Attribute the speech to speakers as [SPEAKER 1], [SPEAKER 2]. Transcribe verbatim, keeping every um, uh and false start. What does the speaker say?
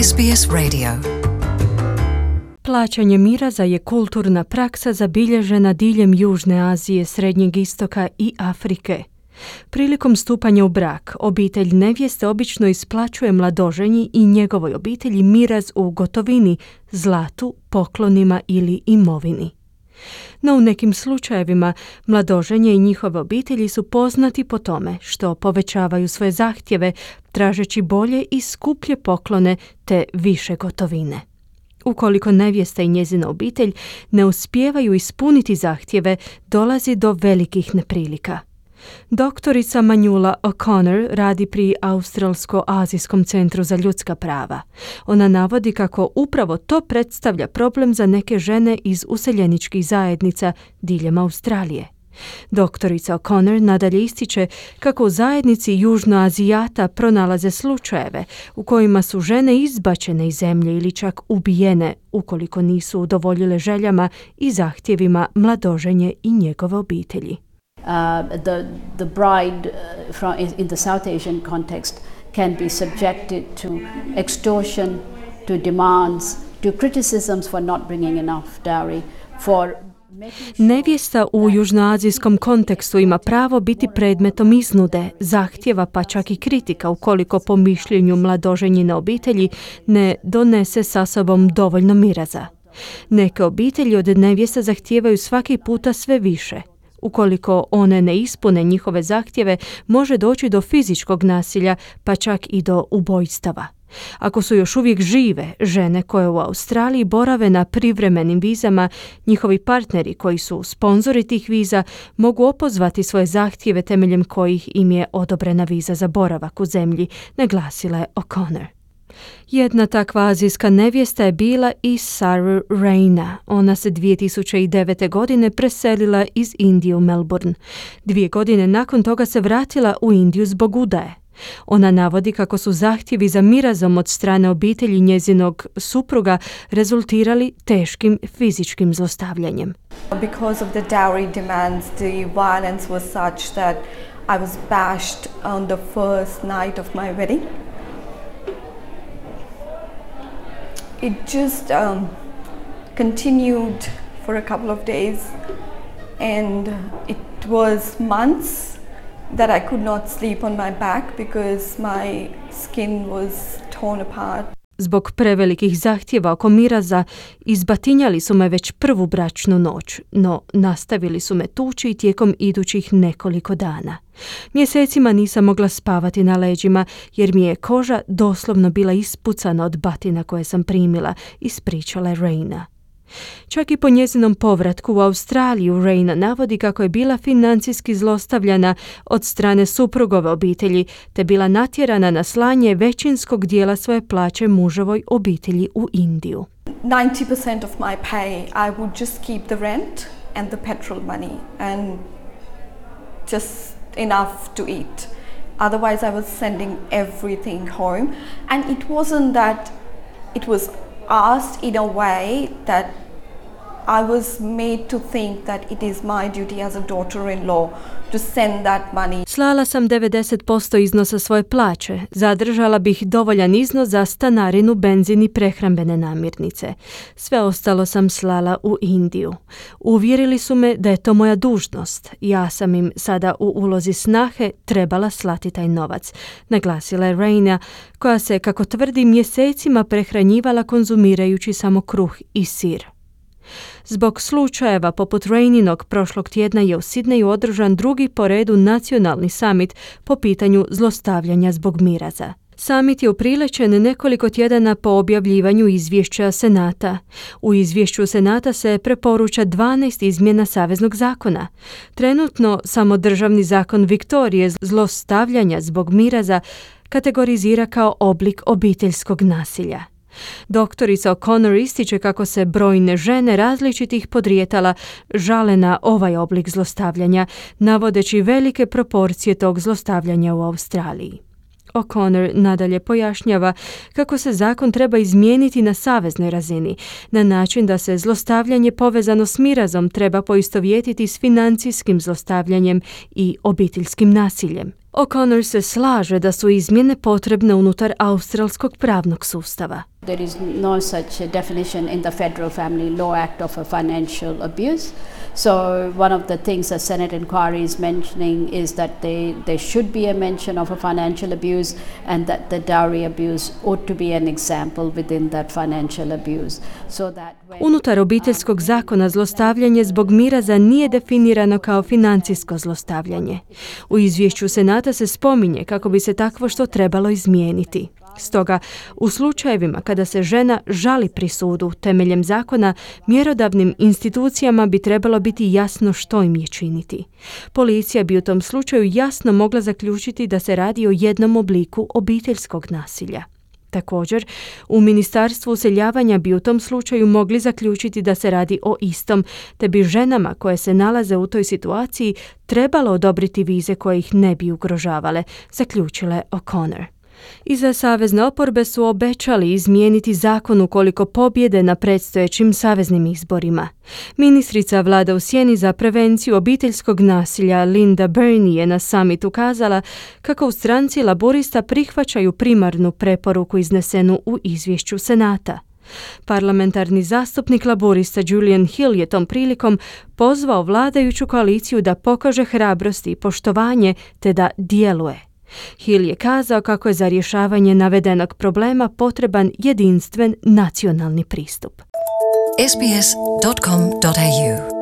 [SPEAKER 1] S B S Radio.
[SPEAKER 2] Plaćanje miraza je kulturna praksa zabilježena diljem Južne Azije, Srednjeg istoka i Afrike. Prilikom stupanja u brak, obitelj nevjeste obično isplaćuje mladoženji i njegovoj obitelji miraz u gotovini, zlatu, poklonima ili imovini. No u nekim slučajevima mladoženje i njihove obitelji su poznati po tome što povećavaju svoje zahtjeve tražeći bolje i skuplje poklone te više gotovine. Ukoliko nevjesta i njezina obitelj ne uspijevaju ispuniti zahtjeve, dolazi do velikih neprilika. Doktorica Manjula O'Connor radi pri Australsko-azijskom centru za ljudska prava. Ona navodi kako upravo to predstavlja problem za neke žene iz useljeničkih zajednica diljem Australije. Doktorica O'Connor nadalje ističe kako u zajednici Južnoazijata pronalaze slučajeve u kojima su žene izbačene iz zemlje ili čak ubijene ukoliko nisu udovoljile željama i zahtjevima mladoženje i njegove obitelji.
[SPEAKER 3] Uh, the, the bride uh, from, in the South Asian context can be subjected to extortion, to demands, to criticisms for not bringing enough dowry, for
[SPEAKER 2] Nevjesta u južnoazijskom kontekstu ima pravo biti predmetom iznude, zahtjeva pa čak i kritika ukoliko po mišljenju mladoženjine obitelji ne donese sa sobom dovoljno miraza. Neke obitelji od nevjesta zahtijevaju svaki puta sve više. Ukoliko one ne ispune njihove zahtjeve, može doći do fizičkog nasilja, pa čak i do ubojstava. Ako su još uvijek žive žene koje u Australiji borave na privremenim vizama, njihovi partneri koji su sponzori tih viza mogu opozvati svoje zahtjeve temeljem kojih im je odobrena viza za boravak u zemlji, naglasila je O'Connor. Jedna takva azijska nevjesta je bila i Sarah Raina. Ona se dvije tisuće devete. godine preselila iz Indije u Melbourne. Dvije godine nakon toga se vratila u Indiju zbog udaje. Ona navodi kako su zahtjevi za mirazom od strane obitelji njezinog supruga rezultirali teškim fizičkim zlostavljanjem.
[SPEAKER 4] Because of the dowry demands, the violence was such that I was bashed on the first night of my wedding. It just um, continued for a couple of days, and it was months that I could not sleep on my back because my skin was torn apart.
[SPEAKER 2] Zbog prevelikih zahtjeva oko miraza izbatinjali su me već prvu bračnu noć, no nastavili su me tući i tijekom idućih nekoliko dana. Mjesecima nisam mogla spavati na leđima jer mi je koža doslovno bila ispucana od batina koje sam primila, ispričala je Raina. Čak i po njezinom povratku u Australiju, Raina navodi kako je bila financijski zlostavljana od strane suprugove obitelji, te bila natjerana na slanje većinskog dijela svoje plaće muževoj obitelji u Indiju.
[SPEAKER 4] ninety percent of my pay I would just keep the rent and the petrol money and just enough to eat. Otherwise I was sending everything home, and it wasn't that it was asked in a way that I was made to think that it is my duty as a daughter-in-law to send that money.
[SPEAKER 2] Slala sam devedeset posto iznosa svoje plaće. Zadržala bih dovoljan iznos za stanarinu, benzin i prehrambene namirnice. Sve ostalo sam slala u Indiju. Uvjerili su me da je to moja dužnost. Ja sam im sada u ulozi snahe trebala slati taj novac, naglasila je Raina, koja se, kako tvrdi, mjesecima prehranjivala konzumirajući samo kruh i sir. Zbog slučajeva poput Raininog prošlog tjedna je u Sidneju održan drugi po redu nacionalni summit po pitanju zlostavljanja zbog miraza. Summit je upriličen nekoliko tjedana po objavljivanju izvješća Senata. U izvješću Senata se preporuča dvanaest izmjena saveznog zakona. Trenutno samo državni zakon Viktorije zlostavljanja zbog miraza kategorizira kao oblik obiteljskog nasilja. Doktorica O'Connor ističe kako se brojne žene različitih podrijetala žale na ovaj oblik zlostavljanja, navodeći velike proporcije tog zlostavljanja u Australiji. O'Connor nadalje pojašnjava kako se zakon treba izmijeniti na saveznoj razini, na način da se zlostavljanje povezano s mirazom treba poistovjetiti s financijskim zlostavljanjem i obiteljskim nasiljem. O'Connor se slaže da su izmjene potrebne unutar australskog pravnog sustava.
[SPEAKER 3] There is no such a definition in the Federal Family Law Act of a financial abuse. So one of the things the Senate inquiry is mentioning is that they, there should be a mention of a financial abuse and that the dowry abuse ought to be an example within that financial abuse. So that when
[SPEAKER 2] Unutar obiteljskog zakona zlostavljanje zbog miraza nije definirano kao financijsko zlostavljanje. U izvješću Senata se spominje kako bi se takvo što trebalo izmijeniti. Stoga, u slučajevima kada se žena žali pri sudu temeljem zakona, mjerodavnim institucijama bi trebalo biti jasno što im je činiti. Policija bi u tom slučaju jasno mogla zaključiti da se radi o jednom obliku obiteljskog nasilja. Također, u Ministarstvu useljavanja bi u tom slučaju mogli zaključiti da se radi o istom, te bi ženama koje se nalaze u toj situaciji trebalo odobriti vize koje ih ne bi ugrožavale, zaključila je O'Connor. Iza savezne oporbe su obećali izmijeniti zakon ukoliko pobjede na predstojećim saveznim izborima. Ministrica vlada u sjeni za prevenciju obiteljskog nasilja Linda Burney je na summitu kazala kako u stranci laborista prihvaćaju primarnu preporuku iznesenu u izvješću Senata. Parlamentarni zastupnik laborista Julian Hill je tom prilikom pozvao vladajuću koaliciju da pokaže hrabrost i poštovanje te da djeluje. Hill je kazao kako je za rješavanje navedenog problema potreban jedinstven nacionalni pristup.
[SPEAKER 1] s b s dot com dot a u